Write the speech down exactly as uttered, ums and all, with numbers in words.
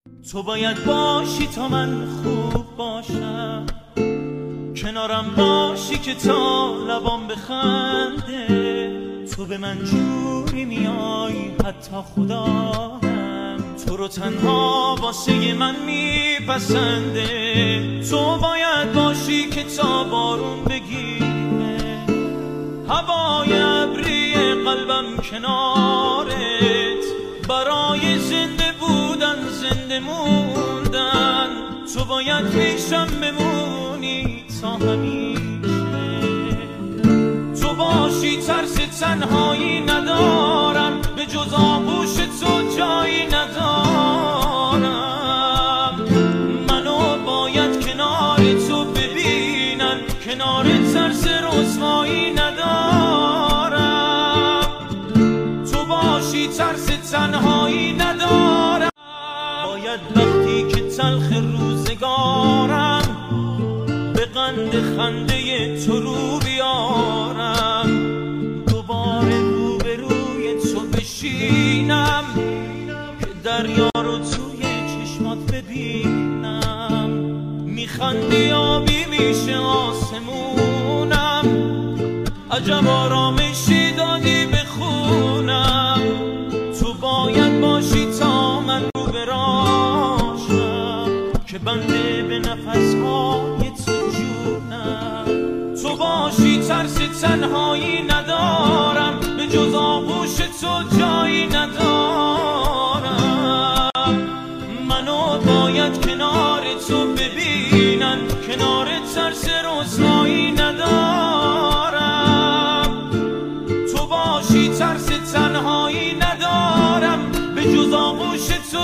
تو باید باشی تا من خوب باشم، کنارم باشی که تا لبام بخنده. تو به من جوری میای حتی خدا هم تو رو تنها واسه من میپسنده. تو باید باشی که تا بارون بگیره، هوای ابری قلبم کنارت، برای زنده بودن زنده موندن. تو باید پیشم بمونی تا همیشه، تو باشی ترس تنهایی ندارم، به جز آغوش تو جایی ندارم. منو باید کنار تو ببینن، کنار ترس رسوایی ندارم. تو باشی ترس تنهایی ندارم. باید وقتی که تلخ روزگارم به قند خنده تو رو بیارم، دوباره رو به روی تو بشینم که دریا رو توی چشمات ببینم. میخندی آبی میشه آسمونم، عجب آرامشی دادی بخونم. تو باید باشی تا من رو براشم، که بنده به نفسهای تو جونم. تو باشی ترس تنهایی ندارم، به جز آغوش تو